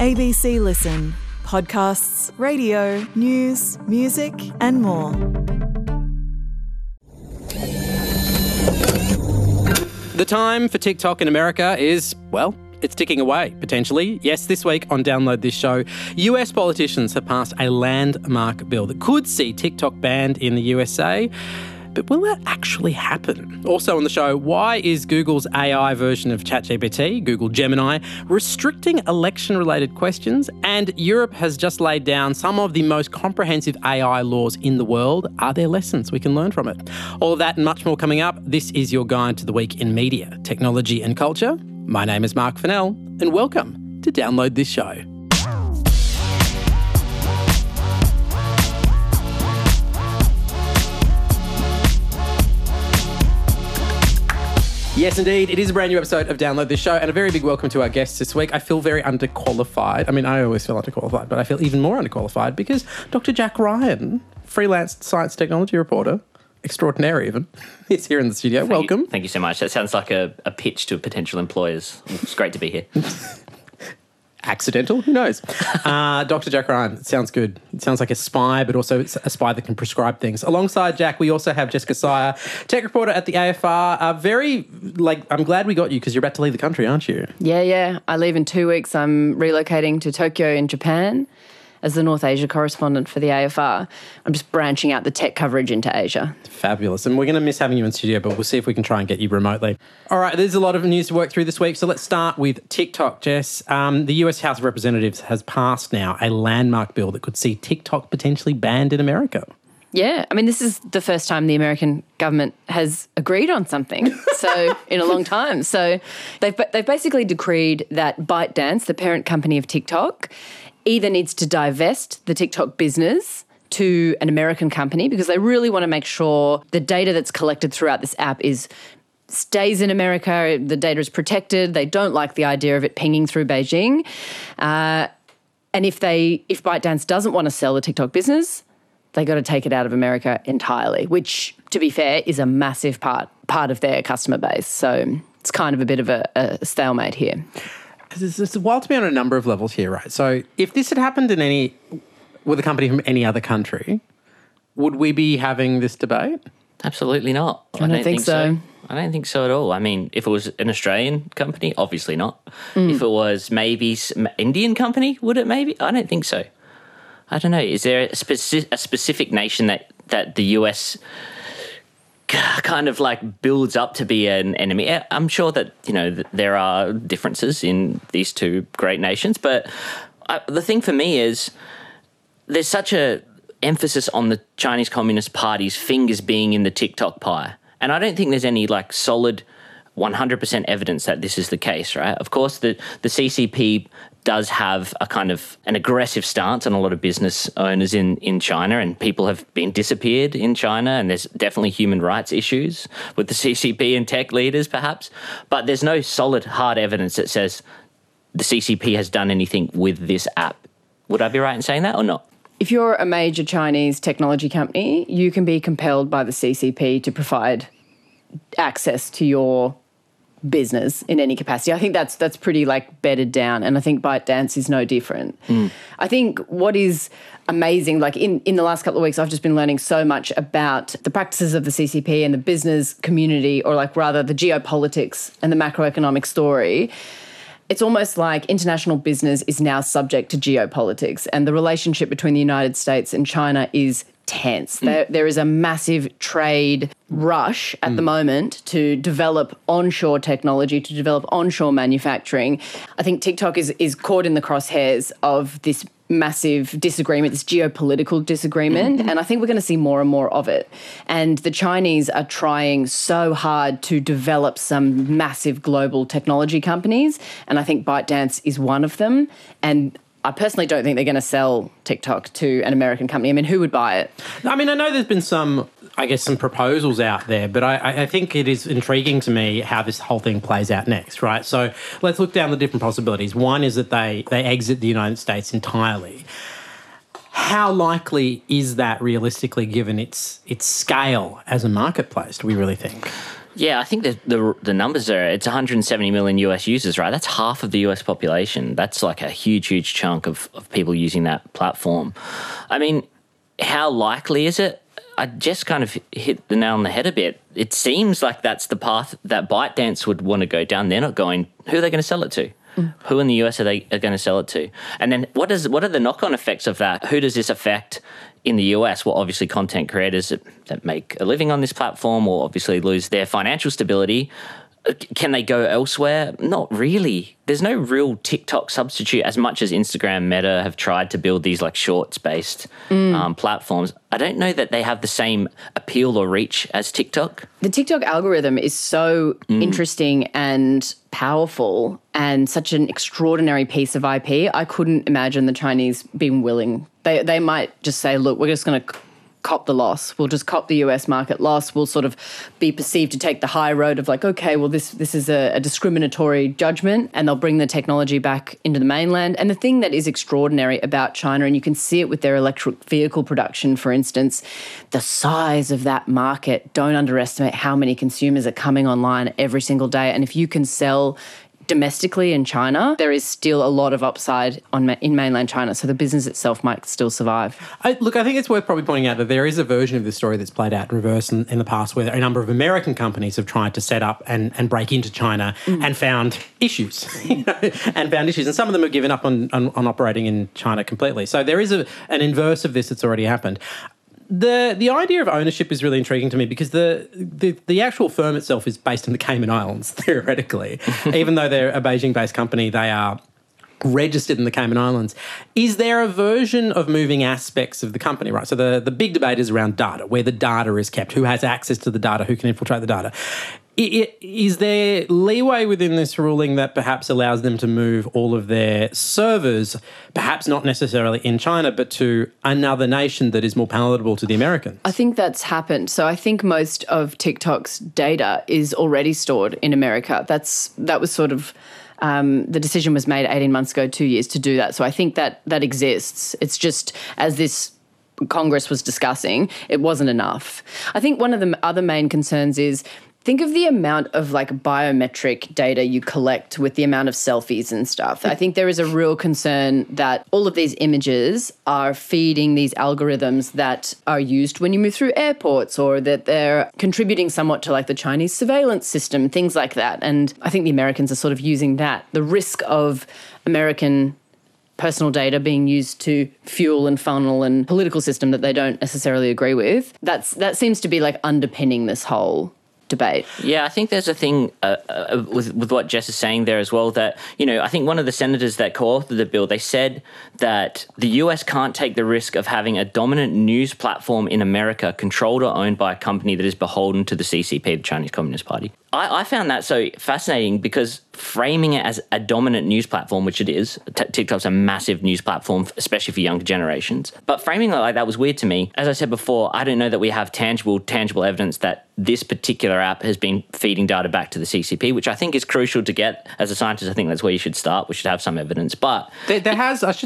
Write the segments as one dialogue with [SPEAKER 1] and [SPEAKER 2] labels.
[SPEAKER 1] ABC Listen. Podcasts, radio, news, music and more.
[SPEAKER 2] The time for TikTok in America is, well, it's ticking away, potentially. Yes, this week on Download This Show, US politicians have passed a landmark bill that could see TikTok banned in the USA. But will that actually happen? Also on the show, why is Google's AI version of ChatGPT, Google Gemini, restricting election-related questions? And Europe has just laid down some of the most comprehensive AI laws in the world. Are there lessons we can learn from it? All of that and much more coming up. This is your guide to the week in media, technology and culture. My name is Mark Fennell, and welcome to Download This Show. Yes, indeed. It is a brand new episode of Download This Show, and a very big welcome to our guests this week. I feel very underqualified. I mean, I always feel underqualified, but I feel even more underqualified because Dr. Jack Ryan, freelance science technology reporter, extraordinary even, is here in the studio. Welcome.
[SPEAKER 3] Thank you so much. That sounds like a pitch to potential employers. It's great to be here.
[SPEAKER 2] Accidental? Who knows? Dr. Jack Ryan, it sounds good. It sounds like a spy, but also it's a spy that can prescribe things. Alongside Jack, we also have Jessica Sire, tech reporter at the AFR. I'm glad we got you because you're about to leave the country, aren't you?
[SPEAKER 4] Yeah. I leave in 2 weeks. I'm relocating to Tokyo in Japan as the North Asia correspondent for the AFR. I'm just branching out the tech coverage into Asia.
[SPEAKER 2] Fabulous. And we're going to miss having you in studio, but we'll see if we can try and get you remotely. All right, there's a lot of news to work through this week, so let's start with TikTok, Jess. The US House of Representatives has passed now a landmark bill that could see TikTok potentially banned in America.
[SPEAKER 4] Yeah, I mean, this is the first time the American government has agreed on something in a long time. So they've basically decreed that ByteDance, the parent company of TikTok, either needs to divest the TikTok business to an American company because they really want to make sure the data that's collected throughout this app stays in America, the data is protected. They don't like the idea of it pinging through Beijing. And if ByteDance doesn't want to sell the TikTok business, they got to take it out of America entirely, which, to be fair, is a massive part of their customer base. So it's kind of a bit of a stalemate here.
[SPEAKER 2] It's wild to me on a number of levels here, right? So if this had happened with a company from any other country, would we be having this debate?
[SPEAKER 3] Absolutely not.
[SPEAKER 4] I don't think so.
[SPEAKER 3] I don't think so at all. I mean, if it was an Australian company, obviously not. If it was maybe an Indian company, would it maybe? I don't think so. I don't know. Is there a specific nation that the US kind of like builds up to be an enemy? I'm sure that, there are differences in these two great nations, but the thing for me is there's such a emphasis on the Chinese Communist Party's fingers being in the TikTok pie. And I don't think there's any like solid 100% evidence that this is the case, right? Of course, the CCP does have a kind of an aggressive stance on a lot of business owners in China, and people have been disappeared in China, and there's definitely human rights issues with the CCP and tech leaders perhaps, but there's no solid hard evidence that says the CCP has done anything with this app. Would I be right in saying that or not?
[SPEAKER 4] If you're a major Chinese technology company, you can be compelled by the CCP to provide access to your business in any capacity. I think that's pretty like bedded down, and I think ByteDance is no different. I think what is amazing, like in the last couple of weeks, I've just been learning so much about the practices of the CCP and the business community, or like rather the geopolitics and the macroeconomic story. It's almost like international business is now subject to geopolitics, and the relationship between the United States and China is tense. There is a massive trade rush at the moment to develop onshore technology, to develop onshore manufacturing. I think TikTok is caught in the crosshairs of this massive disagreement, this geopolitical disagreement, and I think we're going to see more and more of it. And the Chinese are trying so hard to develop some massive global technology companies, and I think ByteDance is one of them. And I personally don't think they're going to sell TikTok to an American company. I mean, who would buy it?
[SPEAKER 2] I mean, I know there's been some proposals out there, but I think it is intriguing to me how this whole thing plays out next, right? So let's look down the different possibilities. One is that they exit the United States entirely. How likely is that realistically given its scale as a marketplace, do we really think?
[SPEAKER 3] Yeah, I think the numbers are, it's 170 million US users, right? That's half of the US population. That's like a huge, huge chunk of people using that platform. I mean, how likely is it? I just kind of hit the nail on the head a bit. It seems like that's the path that ByteDance would want to go down. They're not going, who are they going to sell it to? Who in the US are they going to sell it to? And then what are the knock-on effects of that? Who does this affect in the US? Well, obviously content creators that make a living on this platform will obviously lose their financial stability. Can they go elsewhere? Not really. There's no real TikTok substitute as much as Instagram, Meta have tried to build these like shorts-based platforms. I don't know that they have the same appeal or reach as TikTok.
[SPEAKER 4] The TikTok algorithm is so interesting and powerful and such an extraordinary piece of IP. I couldn't imagine the Chinese being willing. They might just say, look, we're just going to cop the loss. We'll just cop the US market loss. We'll sort of be perceived to take the high road of like, okay, well, this is a discriminatory judgment, and they'll bring the technology back into the mainland. And the thing that is extraordinary about China, and you can see it with their electric vehicle production, for instance, the size of that market, don't underestimate how many consumers are coming online every single day. And if you can sell domestically in China, there is still a lot of upside in mainland China, so the business itself might still survive.
[SPEAKER 2] I think it's worth probably pointing out that there is a version of this story that's played out in reverse in the past, where a number of American companies have tried to set up and break into China and found issues, and some of them have given up on operating in China completely. So there is an inverse of this that's already happened. The idea of ownership is really intriguing to me because the actual firm itself is based in the Cayman Islands, theoretically. Even though they're a Beijing-based company, they are registered in the Cayman Islands. Is there a version of moving aspects of the company, right? So the big debate is around data, where the data is kept, who has access to the data, who can infiltrate the data. Is there leeway within this ruling that perhaps allows them to move all of their servers, perhaps not necessarily in China, but to another nation that is more palatable to the Americans?
[SPEAKER 4] I think that's happened. So I think most of TikTok's data is already stored in America. That was sort of the decision was made 18 months ago, 2 years to do that. So I think that exists. It's just, as this Congress was discussing, it wasn't enough. I think one of the other main concerns is, think of the amount of like biometric data you collect with the amount of selfies and stuff. I think there is a real concern that all of these images are feeding these algorithms that are used when you move through airports, or that they're contributing somewhat to like the Chinese surveillance system, things like that. And I think the Americans are sort of using that. The risk of American personal data being used to fuel and funnel and political system that they don't necessarily agree with, that seems to be like underpinning this whole debate.
[SPEAKER 3] Yeah, I think there's a thing with what Jess is saying there as well, that, I think one of the senators that co-authored the bill, they said that the US can't take the risk of having a dominant news platform in America controlled or owned by a company that is beholden to the CCP, the Chinese Communist Party. I found that so fascinating because framing it as a dominant news platform, which it is, TikTok's a massive news platform, especially for younger generations. But framing it like that was weird to me. As I said before, I don't know that we have tangible evidence that this particular app has been feeding data back to the CCP, which I think is crucial to get. As a scientist, I think that's where you should start. We should have some evidence. But
[SPEAKER 2] there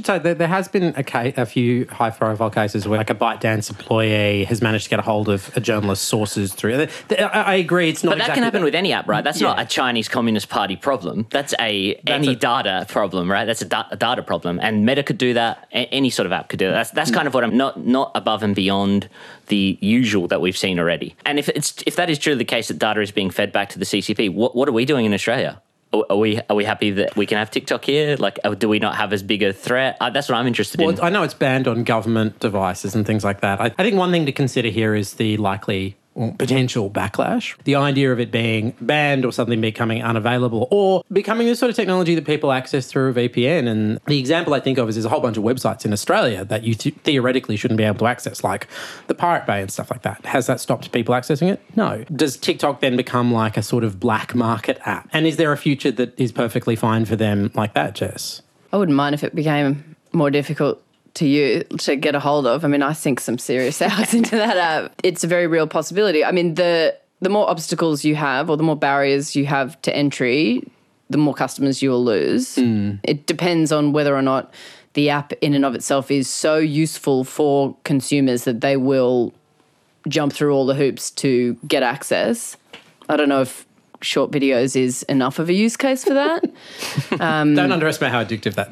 [SPEAKER 2] has been a few high-profile cases where like a ByteDance employee has managed to get a hold of a journalist's sources through. I agree, it's not.
[SPEAKER 3] But that can happen with any app, right? That's not a Chinese Communist Party problem. That's any data problem, right? That's a data problem, and Meta could do that. Any sort of app could do that. That's kind of what I'm not above and beyond the usual that we've seen already. And if that is truly the case, that data is being fed back to the CCP, what are we doing in Australia? Are we happy that we can have TikTok here? Like, do we not have as big a threat? That's what I'm interested in.
[SPEAKER 2] I know it's banned on government devices and things like that. I think one thing to consider here is the likely potential backlash. The idea of it being banned or something becoming unavailable or becoming the sort of technology that people access through a VPN. And the example I think of is there's a whole bunch of websites in Australia that you theoretically shouldn't be able to access, like the Pirate Bay and stuff like that. Has that stopped people accessing it? No. Does TikTok then become like a sort of black market app? And is there a future that is perfectly fine for them like that, Jess?
[SPEAKER 4] I wouldn't mind if it became more difficult to get a hold of. I mean, I sink some serious hours into that app. It's a very real possibility. I mean, the more obstacles you have or the more barriers you have to entry, the more customers you will lose. It depends on whether or not the app in and of itself is so useful for consumers that they will jump through all the hoops to get access. I don't know if short videos is enough of a use case for that.
[SPEAKER 2] Don't underestimate how addictive that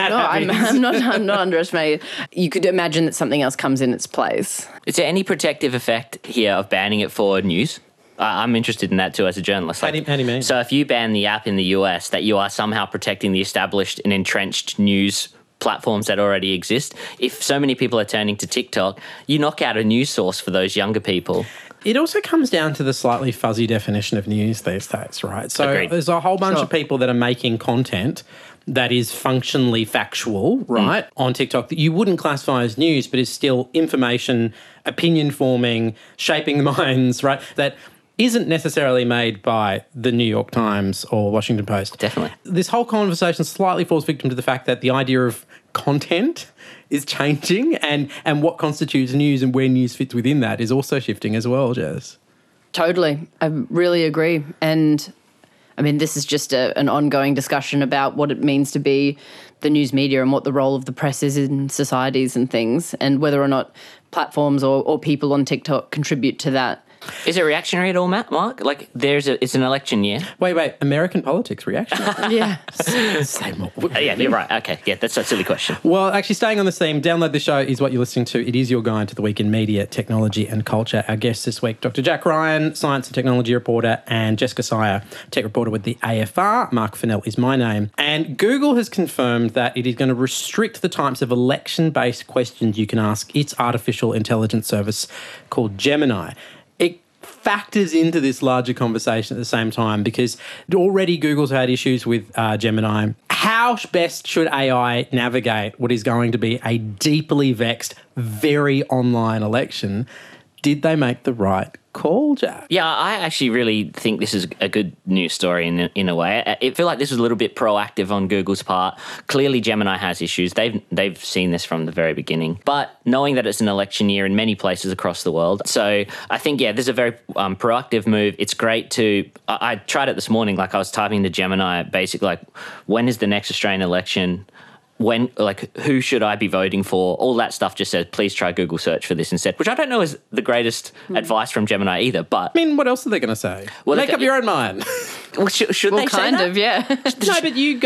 [SPEAKER 4] I'm not underestimating. You could imagine that something else comes in its place.
[SPEAKER 3] Is there any protective effect here of banning it for news? I'm interested in that too as a journalist.
[SPEAKER 2] How do you mean?
[SPEAKER 3] So if you ban the app in the US, that you are somehow protecting the established and entrenched news platforms that already exist. If so many people are turning to TikTok, you knock out a news source for those younger people.
[SPEAKER 2] It also comes down to the slightly fuzzy definition of news these days, right? So
[SPEAKER 3] Agreed.
[SPEAKER 2] There's a whole bunch of people that are making content that is functionally factual, right, on TikTok that you wouldn't classify as news, but is still information, opinion forming, shaping the minds, right, that isn't necessarily made by the New York Times or Washington Post.
[SPEAKER 3] Definitely.
[SPEAKER 2] This whole conversation slightly falls victim to the fact that the idea of content is changing and what constitutes news and where news fits within that is also shifting as well, Jess.
[SPEAKER 4] Totally. I really agree. And I mean, this is just an ongoing discussion about what it means to be the news media and what the role of the press is in societies and things, and whether or not platforms or people on TikTok contribute to that.
[SPEAKER 3] Is it reactionary at all, Mark? Like, it's an election year.
[SPEAKER 2] Wait, American politics reaction?
[SPEAKER 4] Yeah.
[SPEAKER 2] Same old.
[SPEAKER 3] Yeah, you're right. Okay, yeah, that's a silly question.
[SPEAKER 2] Well, actually, staying on the theme, Download the Show is what you're listening to. It is your guide to the week in media, technology and culture. Our guests this week, Dr. Jack Ryan, science and technology reporter, and Jessica Sire, tech reporter with the AFR. Mark Fennell is my name. And Google has confirmed that it is going to restrict the types of election-based questions you can ask its artificial intelligence service called Gemini. It factors into this larger conversation at the same time because already Google's had issues with Gemini. How best should AI navigate what is going to be a deeply vexed, very online election? Did they make the right call, Jack?
[SPEAKER 3] Yeah, I actually really think this is a good news story in a way. I feel like this is a little bit proactive on Google's part. Clearly, Gemini has issues. They've seen this from the very beginning. But knowing that it's an election year in many places across the world, so I think, yeah, this is a very proactive move. It's great to... I tried it this morning, like I was typing to Gemini, basically like, when is the next Australian election? When, like, who should I be voting for? All that stuff just says, please try Google search for this instead, which I don't know is the greatest advice from Gemini either, but...
[SPEAKER 2] I mean, what else are they going to say?
[SPEAKER 3] Well,
[SPEAKER 2] make up your own mind.
[SPEAKER 3] Well, should they say
[SPEAKER 4] kind
[SPEAKER 3] that?
[SPEAKER 4] of, yeah.
[SPEAKER 2] No, but you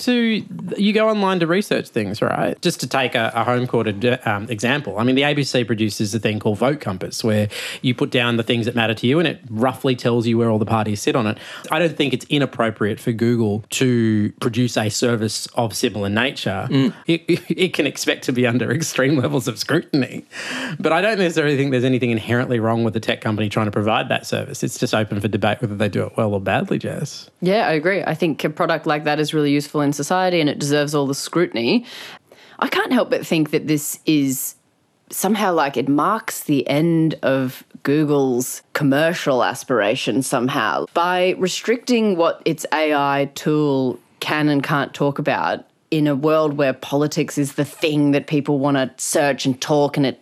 [SPEAKER 2] go online to research things, right? Just to take a home-quartered example. I mean, the ABC produces a thing called Vote Compass, where you put down the things that matter to you and it roughly tells you where all the parties sit on it. I don't think it's inappropriate for Google to produce a service of similar nature. It can expect to be under extreme levels of scrutiny. But I don't necessarily think there's anything inherently wrong with the tech company trying to provide that service. It's just open for debate whether they do it well or badly, Jess.
[SPEAKER 4] Yeah, I agree. I think a product like that is really useful in society and it deserves all the scrutiny. I can't help but think that this is somehow like it marks the end of Google's commercial aspirations somehow. By restricting what its AI tool can and can't talk about in a world where politics is the thing that people want to search and talk and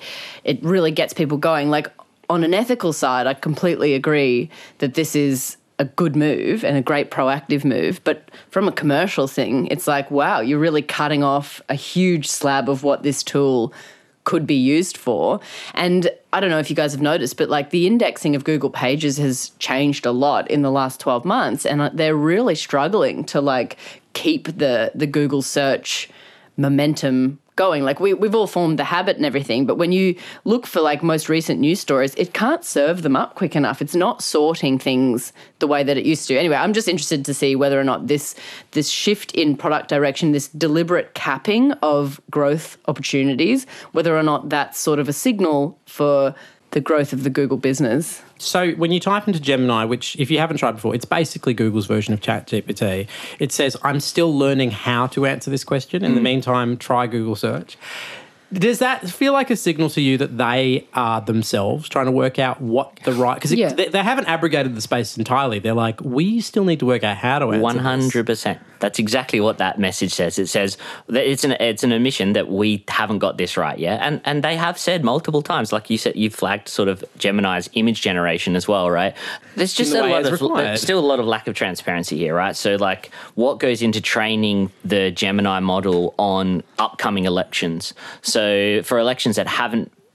[SPEAKER 4] it really gets people going. Like, on an ethical side, I completely agree that this is a good move and a great proactive move. But from a commercial thing, it's like, wow, you're really cutting off a huge slab of what this tool could be used for. And I don't know if you guys have noticed, but like the indexing of Google Pages has changed a lot in the last 12 months. And they're really struggling to like keep the Google search momentum going. Like we've all formed the habit and everything, but when you look for like most recent news stories, it can't serve them up quick enough. It's not sorting things the way that it used to. Anyway, I'm just interested to see whether or not this shift in product direction, this deliberate capping of growth opportunities, whether or not that's sort of a signal for the growth of the Google business.
[SPEAKER 2] So when you type into Gemini, which if you haven't tried before, it's basically Google's version of ChatGPT, it says, I'm still learning how to answer this question. In the meantime, try Google search. Does that feel like a signal to you that they are themselves trying to work out what the right... Because they haven't abrogated the space entirely. They're like, we still need to work out how to answer
[SPEAKER 3] 100%.
[SPEAKER 2] This.
[SPEAKER 3] That's exactly what that message says. It says that it's an admission that we haven't got this right yet. And they have said multiple times, like you said, you've flagged sort of Gemini's image generation as well, right? There's just still a lot of lack of transparency here, right? So like what goes into training the Gemini model on upcoming elections? So for elections that haven't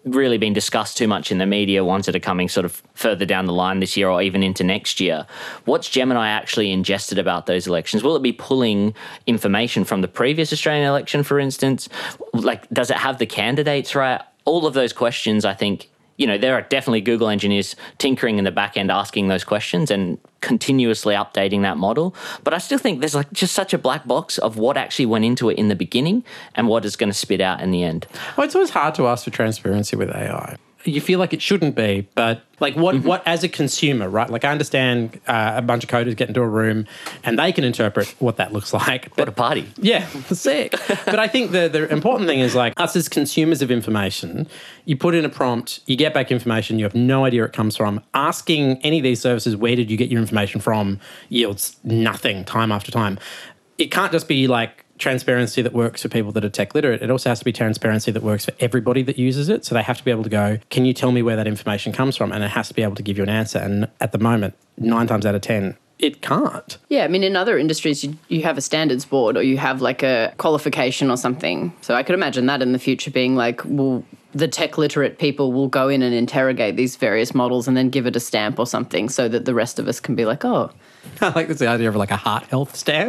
[SPEAKER 3] really been discussed too much in the media, ones that are coming sort of further down the line this year or even into next year. What's Gemini actually ingested about those elections? Will it be pulling information from the previous Australian election, for instance? Like, does it have the candidates right? All of those questions, I think, there are definitely Google engineers tinkering in the back end asking those questions and continuously updating that model. But I still think there's just such a black box of what actually went into it in the beginning and what is going to spit out in the end.
[SPEAKER 2] Well, it's always hard to ask for transparency with AI. You feel like it shouldn't be, but like what as a consumer, right? Like I understand a bunch of coders get into a room and they can interpret what that looks like.
[SPEAKER 3] What a party.
[SPEAKER 2] Yeah, sick. But I think the important thing is like us as consumers of information, you put in a prompt, you get back information, you have no idea where it comes from. Asking any of these services, where did you get your information from, yields nothing time after time. It can't just be like transparency that works for people that are tech literate. It also has to be transparency that works for everybody that uses it. So they have to be able to go, can you tell me where that information comes from? And it has to be able to give you an answer. And at the moment, 9 times out of 10, it can't.
[SPEAKER 4] Yeah, I mean, in other industries, you have a standards board or you have like a qualification or something. So I could imagine that in the future being like, well, the tech literate people will go in and interrogate these various models and then give it a stamp or something so that the rest of us can be like, oh.
[SPEAKER 2] I like this idea of like a heart health stamp.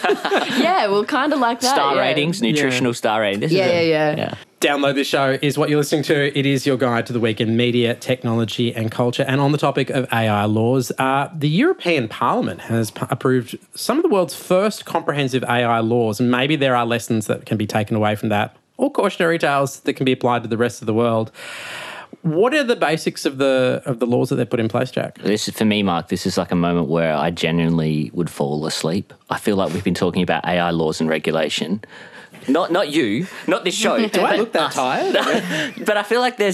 [SPEAKER 4] Yeah, well, kind of like that.
[SPEAKER 3] Star ratings, nutritional star ratings.
[SPEAKER 4] Yeah.
[SPEAKER 2] Download This Show is what you're listening to. It is your guide to the week in media, technology and culture. And on the topic of AI laws, the European Parliament has approved some of the world's first comprehensive AI laws. And maybe there are lessons that can be taken away from that or cautionary tales that can be applied to the rest of the world. What are the basics of the laws that they've put in place, Jack?
[SPEAKER 3] This is, for me, Mark, this is like a moment where I genuinely would fall asleep. I feel like we've been talking about AI laws and regulation. Not you, not this show.
[SPEAKER 2] Do I look that tired?
[SPEAKER 3] But I feel like we're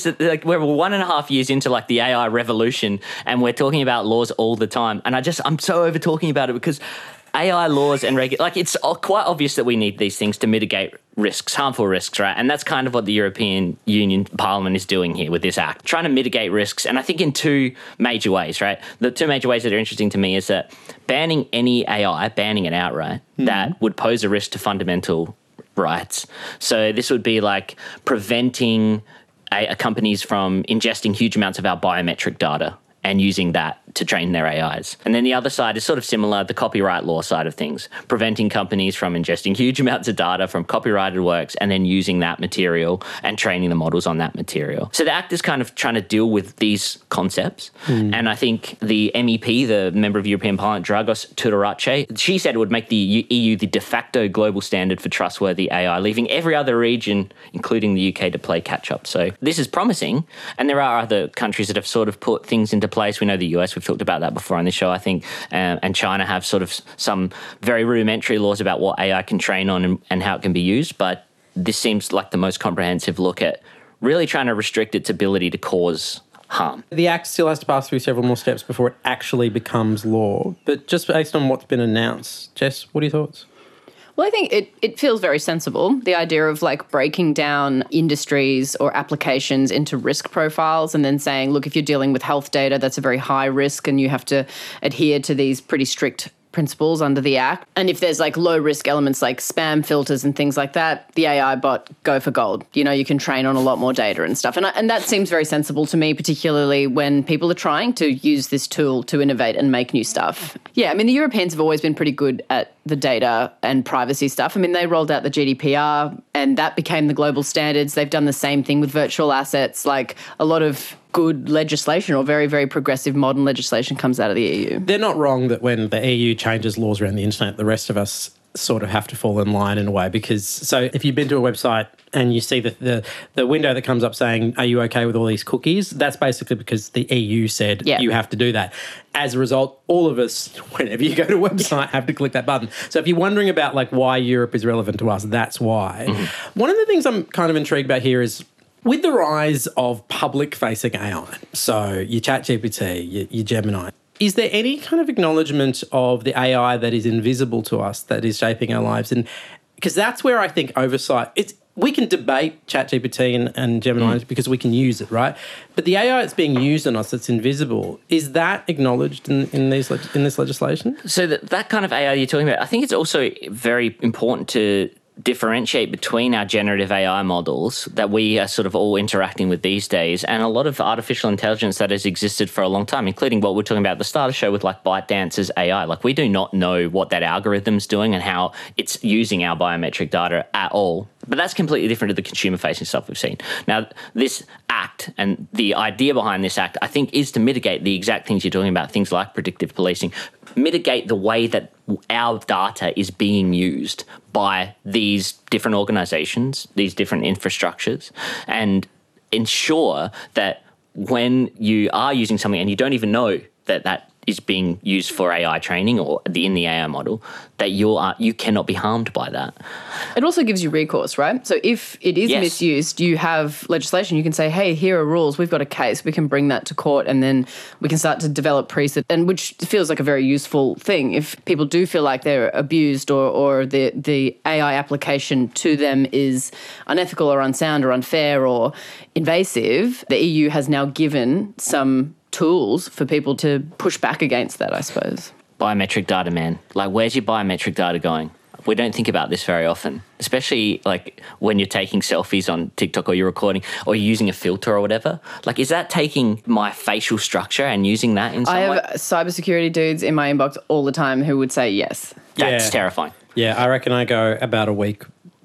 [SPEAKER 3] 1.5 years into like the AI revolution and we're talking about laws all the time. And I'm so over talking about it because AI laws and it's quite obvious that we need these things to mitigate risks, harmful risks, right? And that's kind of what the European Union Parliament is doing here with this act, trying to mitigate risks. And I think in 2 major ways, right? The 2 major ways that are interesting to me is that banning any AI, banning it outright, that would pose a risk to fundamental rights. So this would be like preventing companies from ingesting huge amounts of our biometric data and using that to train their AIs. And then the other side is sort of similar, the copyright law side of things, preventing companies from ingesting huge amounts of data from copyrighted works and then using that material and training the models on that material. So the Act is kind of trying to deal with these concepts. And I think the MEP, the Member of European Parliament, Dragos Tudorache, she said it would make the EU the de facto global standard for trustworthy AI, leaving every other region, including the UK, to play catch-up. So this is promising, and there are other countries that have sort of put things into place. We know the US, we've talked about that before on this show, I think, and China have sort of some very rudimentary laws about what AI can train on and how it can be used, but this seems like the most comprehensive look at really trying to restrict its ability to cause harm.
[SPEAKER 2] The Act still has to pass through several more steps before it actually becomes law, but just based on what's been announced, Jess, what are your thoughts?
[SPEAKER 4] Well, I think it feels very sensible, the idea of like breaking down industries or applications into risk profiles and then saying, look, if you're dealing with health data, that's a very high risk and you have to adhere to these pretty strict principles under the Act. And if there's like low risk elements like spam filters and things like that, the AI bot, go for gold. You can train on a lot more data and stuff. And that seems very sensible to me, particularly when people are trying to use this tool to innovate and make new stuff. Yeah, I mean, the Europeans have always been pretty good at the data and privacy stuff. I mean, they rolled out the GDPR and that became the global standards. They've done the same thing with virtual assets, like a lot of good legislation or very, very progressive modern legislation comes out of the EU.
[SPEAKER 2] They're not wrong that when the EU changes laws around the internet, the rest of us sort of have to fall in line in a way, because so if you've been to a website and you see the window that comes up saying, are you okay with all these cookies? That's basically because the EU said you have to do that. As a result, all of us, whenever you go to a website, have to click that button. So if you're wondering about like why Europe is relevant to us, that's why. One of the things I'm kind of intrigued about here is with the rise of public-facing AI, so your ChatGPT, your Gemini, is there any kind of acknowledgement of the AI that is invisible to us that is shaping our lives? And because that's where I think oversight, we can debate ChatGPT and Gemini because we can use it, right? But the AI that's being used on us that's invisible, is that acknowledged in this legislation?
[SPEAKER 3] So that kind of AI you're talking about, I think it's also very important to differentiate between our generative AI models that we are sort of all interacting with these days and a lot of artificial intelligence that has existed for a long time, including what we're talking about at the start of the show with like ByteDance's AI. Like we do not know what that algorithm's doing and how it's using our biometric data at all. But that's completely different to the consumer-facing stuff we've seen. Now, this act and the idea behind this act, I think, is to mitigate the exact things you're talking about, things like predictive policing, mitigate the way that our data is being used by these different organizations, these different infrastructures, and ensure that when you are using something and you don't even know that that is being used for AI training or in the AI model, that you cannot be harmed by that.
[SPEAKER 4] It also gives you recourse, right? So if it is misused, you have legislation. You can say, hey, here are rules. We've got a case. We can bring that to court and then we can start to develop precedent, and which feels like a very useful thing. If people do feel like they're abused or the AI application to them is unethical or unsound or unfair or invasive, the EU has now given some tools for people to push back against that, I suppose.
[SPEAKER 3] Biometric data, man. Like, where's your biometric data going? We don't think about this very often, especially like when you're taking selfies on TikTok or you're recording or you're using a filter or whatever. Like, is that taking my facial structure and using that in some way?
[SPEAKER 4] I have cybersecurity dudes in my inbox all the time who would say yes.
[SPEAKER 3] That's terrifying.
[SPEAKER 2] Yeah, I reckon I go about a week,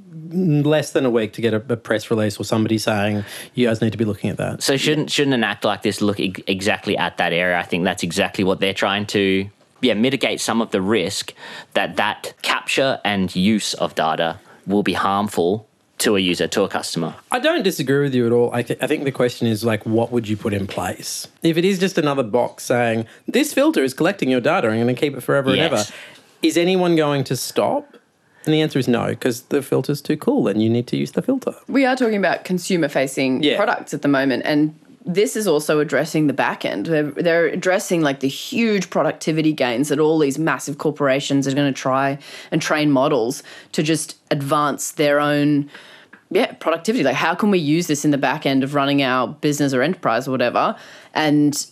[SPEAKER 2] less than a week, to get a press release or somebody saying you guys need to be looking at that.
[SPEAKER 3] So shouldn't an act like this look exactly at that area? I think that's exactly what they're trying to mitigate some of the risk that capture and use of data will be harmful to a user, to a customer.
[SPEAKER 2] I don't disagree with you at all. I think the question is, like, what would you put in place? If it is just another box saying, this filter is collecting your data and going to keep it forever and ever, is anyone going to stop? And the answer is no, because the filter's too cool and you need to use the filter.
[SPEAKER 4] We are talking about consumer-facing products at the moment, and this is also addressing the back end. They're addressing like the huge productivity gains that all these massive corporations are going to try and train models to just advance their own productivity. Like, how can we use this in the back end of running our business or enterprise or whatever? And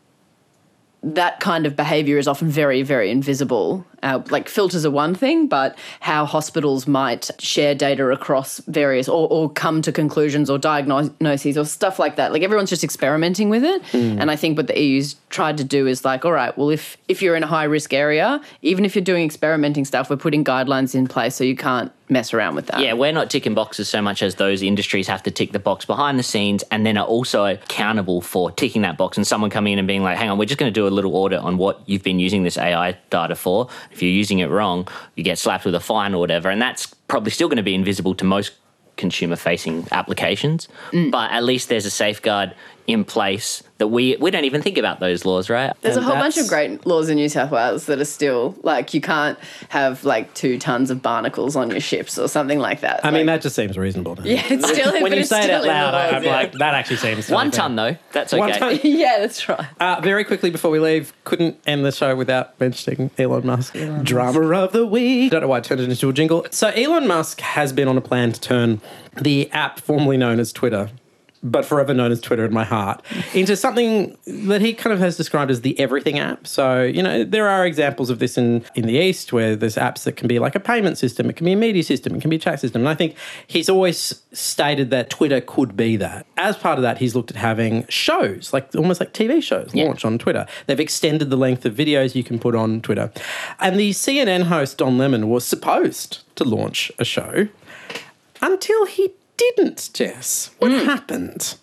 [SPEAKER 4] that kind of behaviour is often very, very invisible. Like, filters are one thing, but how hospitals might share data across various or come to conclusions or diagnoses or stuff like that. Like, everyone's just experimenting with it. And I think what the EU's tried to do is like, all right, well, if you're in a high-risk area, even if you're doing experimenting stuff, we're putting guidelines in place so you can't mess around with that.
[SPEAKER 3] Yeah, we're not ticking boxes so much as those industries have to tick the box behind the scenes and then are also accountable for ticking that box, and someone coming in and being like, hang on, we're just going to do a little audit on what you've been using this AI data for. If you're using it wrong, you get slapped with a fine or whatever, and that's probably still going to be invisible to most consumer-facing applications. But at least there's a safeguard in place that we don't even think about those laws, right?
[SPEAKER 4] There's a whole bunch of great laws in New South Wales that are still, like, you can't have, like, 2 tons of barnacles on your ships or something like that.
[SPEAKER 2] I mean, that just seems reasonable to me.
[SPEAKER 4] Yeah, it's still
[SPEAKER 2] when you
[SPEAKER 4] it's
[SPEAKER 2] say it
[SPEAKER 4] still
[SPEAKER 2] out
[SPEAKER 4] in the
[SPEAKER 2] loud,
[SPEAKER 4] laws,
[SPEAKER 2] I'm like, that actually seems...
[SPEAKER 3] 1 ton, though. That's okay.
[SPEAKER 2] 1 ton.
[SPEAKER 4] Yeah, that's right.
[SPEAKER 2] Very quickly before we leave, couldn't end the show without mentioning Elon Musk. Drama of the week. Don't know why I turned it into a jingle. So Elon Musk has been on a plan to turn the app formerly known as Twitter, but forever known as Twitter in my heart, into something that he kind of has described as the everything app. So, you know, there are examples of this in the East where there's apps that can be like a payment system, it can be a media system, it can be a chat system. And I think he's always stated that Twitter could be that. As part of that, he's looked at having shows, like almost like TV shows, launched on Twitter. They've extended the length of videos you can put on Twitter. And the CNN host, Don Lemon, was supposed to launch a show until he didn't, Jess. What happened?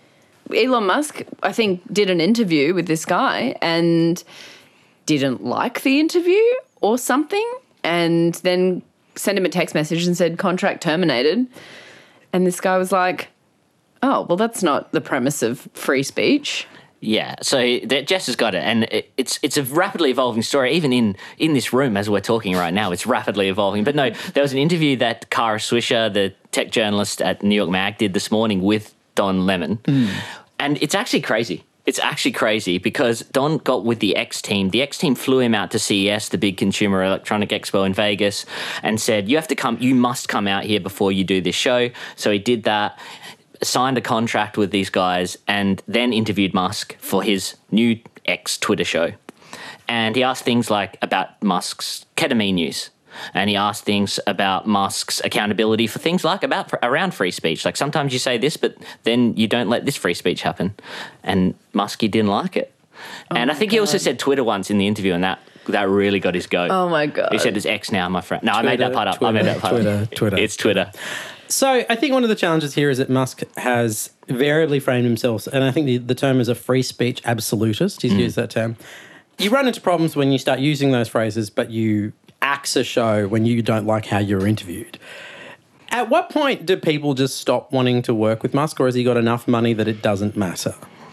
[SPEAKER 4] Elon Musk, I think, did an interview with this guy and didn't like the interview or something, and then sent him a text message and said, contract terminated. And this guy was like, oh, well, that's not the premise of free speech.
[SPEAKER 3] Yeah, so Jess has got it, and it's a rapidly evolving story. Even in this room, as we're talking right now, it's rapidly evolving. But no, there was an interview that Kara Swisher, the tech journalist at New York Mag, did this morning with Don Lemon, and it's actually crazy. It's actually crazy because Don got with the X team. The X team flew him out to CES, the big Consumer Electronic Expo in Vegas, and said, you must come out here before you do this show. So he did that, signed a contract with these guys, and then interviewed Musk for his new X Twitter show. And he asked things like about Musk's ketamine use. and he asked things about Musk's accountability for things like around free speech. Like sometimes you say this, but then you don't let this free speech happen. And Musk, he didn't like it. And I think he also said Twitter once in the interview, and that really got his go.
[SPEAKER 4] Oh my God.
[SPEAKER 3] He said it's X now, my friend. No, I made that part up.
[SPEAKER 2] Twitter.
[SPEAKER 3] It's Twitter.
[SPEAKER 2] So I think one of the challenges here is that Musk has variably framed himself, and I think the term is a free speech absolutist. He's used that term. You run into problems when you start using those phrases, but you axe a show when you don't like how you're interviewed. At what point do people just stop wanting to work with Musk, or has he got enough money that it doesn't matter?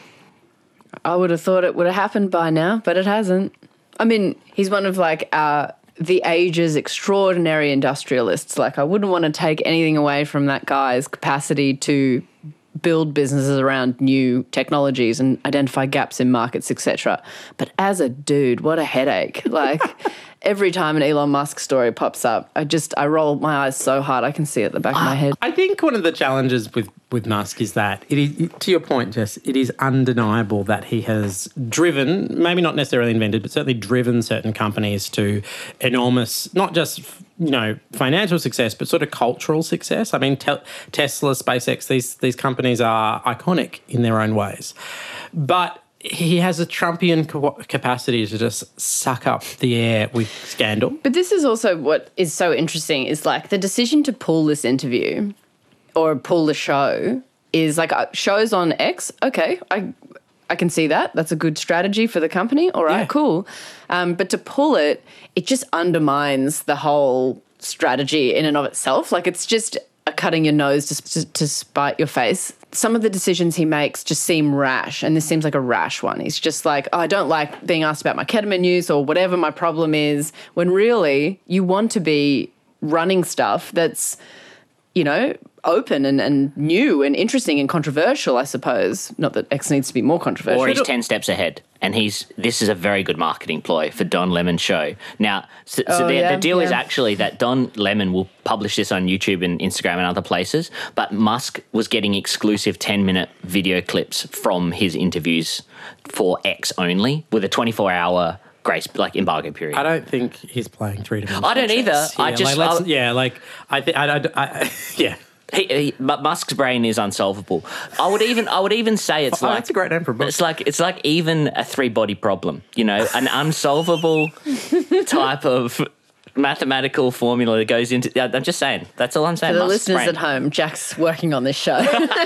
[SPEAKER 4] I would have thought it would have happened by now, but it hasn't. I mean, he's one of the age's extraordinary industrialists. Like, I wouldn't want to take anything away from that guy's capacity to build businesses around new technologies and identify gaps in markets, etc. But as a dude, what a headache. Like, every time an Elon Musk story pops up, I roll my eyes so hard I can see it at the back of my head.
[SPEAKER 2] I think one of the challenges with Musk is that, it is, to your point, Jess, it is undeniable that he has driven, maybe not necessarily invented, but certainly driven certain companies to enormous, not just financial success, but sort of cultural success. I mean, Tesla, SpaceX, these companies are iconic in their own ways. But he has a Trumpian capacity to just suck up the air with scandal.
[SPEAKER 4] But this is also what is so interesting is like the decision to pull this interview or pull the show is like shows on X. Okay, I can see that. That's a good strategy for the company. All right, cool. But to pull it, it just undermines the whole strategy in and of itself. Like it's just a cutting your nose to spite your face. Some of the decisions he makes just seem rash, and this seems like a rash one. He's just like, I don't like being asked about my ketamine use or whatever my problem is, when really you want to be running stuff that's, open and new and interesting and controversial, I suppose. Not that X needs to be more controversial.
[SPEAKER 3] Or he's 10 steps ahead. And this is a very good marketing ploy for Don Lemon's show. Now, the deal is actually that Don Lemon will publish this on YouTube and Instagram and other places, but Musk was getting exclusive 10-minute video clips from his interviews for X only with a 24-hour grace, embargo period.
[SPEAKER 2] I don't think he's playing three-dimensional
[SPEAKER 3] I don't either.
[SPEAKER 2] Yeah.
[SPEAKER 3] But Musk's brain is unsolvable. I would even say it's
[SPEAKER 2] that's a great name for a book.
[SPEAKER 3] It's like even a three-body problem, an unsolvable type of mathematical formula that goes into. I'm just saying. That's all I'm saying.
[SPEAKER 4] For the
[SPEAKER 3] Musk's
[SPEAKER 4] listeners
[SPEAKER 3] brain.
[SPEAKER 4] at home, Jack's working on this show.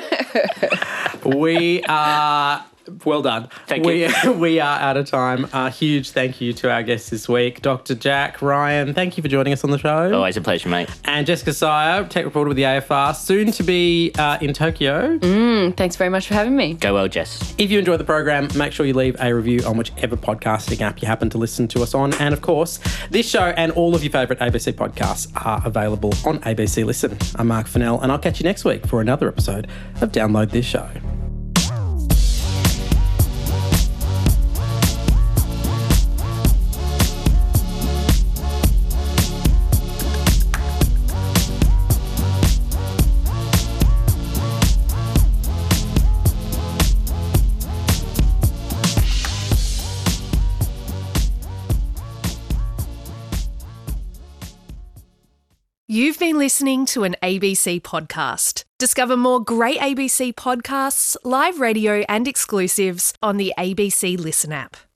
[SPEAKER 2] We are. Well done.
[SPEAKER 3] Thank you.
[SPEAKER 2] We are out of time. A huge thank you to our guests this week, Dr. Jack Ryan. Thank you for joining us on the show.
[SPEAKER 3] Always a pleasure, mate.
[SPEAKER 2] And Jessica Sire, tech reporter with the AFR, soon to be in Tokyo.
[SPEAKER 4] Thanks very much for having me.
[SPEAKER 3] Go well, Jess.
[SPEAKER 2] If you enjoyed the program, make sure you leave a review on whichever podcasting app you happen to listen to us on. And of course, this show and all of your favourite ABC podcasts are available on ABC Listen. I'm Mark Fennell, and I'll catch you next week for another episode of Download This Show.
[SPEAKER 5] You've been listening to an ABC podcast. Discover more great ABC podcasts, live radio and exclusives on the ABC Listen app.